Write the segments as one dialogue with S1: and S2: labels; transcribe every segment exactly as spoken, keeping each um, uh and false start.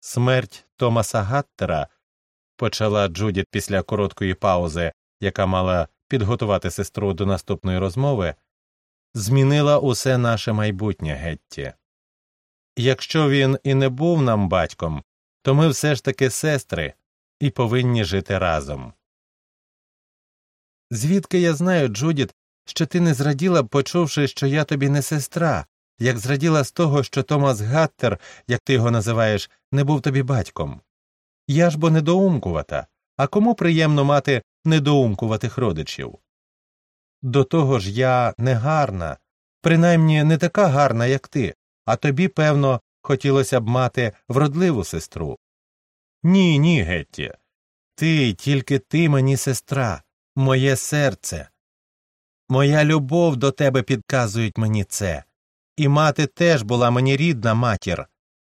S1: Смерть Томаса Гаттера, почала Джудіт після короткої паузи, яка мала підготувати сестру до наступної розмови, змінила усе наше майбутнє, Гетті. Якщо він і не був нам батьком, то ми все ж таки сестри і повинні жити разом. Звідки я знаю, Джудіт, що ти не зраділа б, почувши, що я тобі не сестра, як зраділа з того, що Томас Гаттер, як ти його називаєш, не був тобі батьком? Я ж бо недоумкувата, а кому приємно мати недоумкуватих родичів? До того ж я не гарна, принаймні не така гарна, як ти, а тобі, певно, хотілося б мати вродливу сестру. Ні, ні, Гетті, ти, тільки ти мені сестра, моє серце. Моя любов до тебе підказують мені це. І мати теж була мені рідна матір.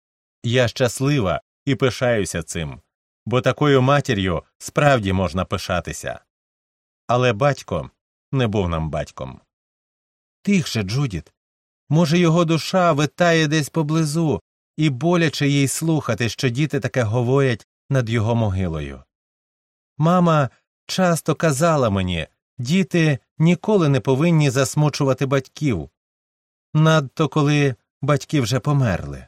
S1: Я щаслива і пишаюся цим, бо такою матір'ю справді можна пишатися. Але батько не був нам батьком. Тихше, Джудіт. Може, його душа витає десь поблизу, і боляче їй слухати, що діти таке говорять над його могилою. Мама часто казала мені, діти ніколи не повинні засмучувати батьків, надто коли батьки вже померли.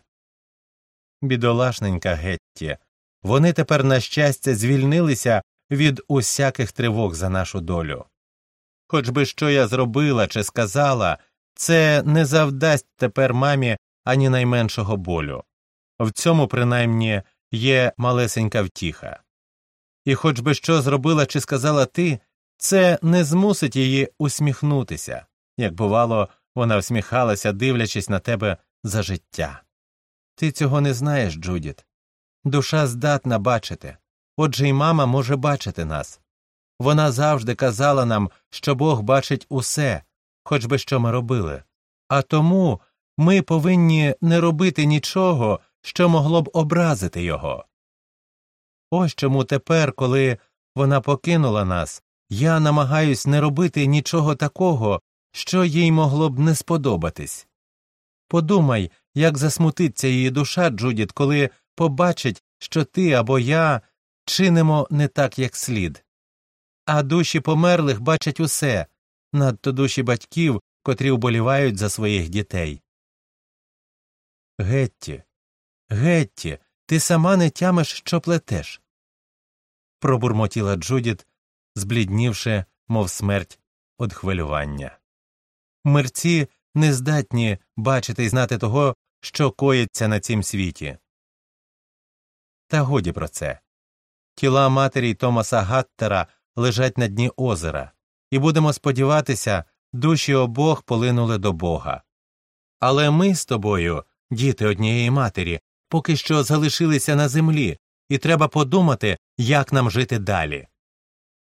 S1: Бідолашненька Гетті, вони тепер, на щастя, звільнилися від усяких тривог за нашу долю. Хоч би що я зробила чи сказала, це не завдасть тепер мамі ані найменшого болю. В цьому, принаймні, є малесенька втіха. І хоч би що зробила чи сказала ти, це не змусить її усміхнутися, як, бувало, вона всміхалася, дивлячись на тебе за життя. Ти цього не знаєш, Джудіт. Душа здатна бачити. Отже, й мама може бачити нас. Вона завжди казала нам, що Бог бачить усе, хоч би що ми робили. А тому ми повинні не робити нічого, що могло б образити його. Ось чому тепер, коли вона покинула нас, я намагаюсь не робити нічого такого, що їй могло б не сподобатись. Подумай, як засмутиться її душа, Джудіт, коли побачить, що ти або я чинимо не так, як слід. А душі померлих бачать усе, надто душі батьків, котрі вболівають за своїх дітей. Гетті, Гетті, ти сама не тямиш, що плетеш. Пробурмотіла Джудіт, збліднівши, мов смерть од хвилювання. Мерці не здатні бачити й знати того, що коїться на цім світі. Та годі про це. Тіла матері й Томаса Гаттера лежать на дні озера, і будемо сподіватися, душі обох полинули до Бога. Але ми з тобою, діти однієї матері, поки що залишилися на землі, і треба подумати, як нам жити далі.